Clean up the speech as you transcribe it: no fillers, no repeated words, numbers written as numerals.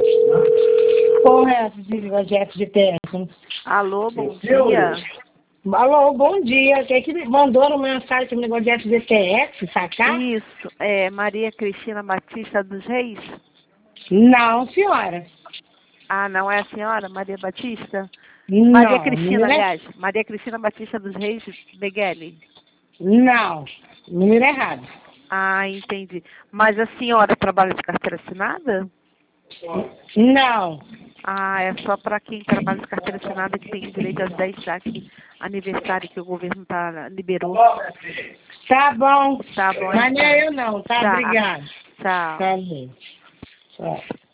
Porra, é essa de negócio de FGTS? Alô, bom dia. Alô, bom dia. Quem que me mandou uma mensagem sobre o negócio de FGTS, sacar? Isso, Maria Cristina Batista dos Reis? Não, senhora. Ah, não é a senhora Maria Batista? Não. Maria Cristina, Número aliás. Maria Cristina Batista dos Reis Beguele? Não. Número errado. Ah, entendi. Mas a senhora trabalha de carteira assinada? Não. Ah, é só para quem trabalha de carteira assinada que tem direito aos 10 saques aniversário que o governo liberou. Tá bom. Tá bom, Mas não então. é eu não, tá? Tá. Obrigada. Tchau. Tá bom. Tchau.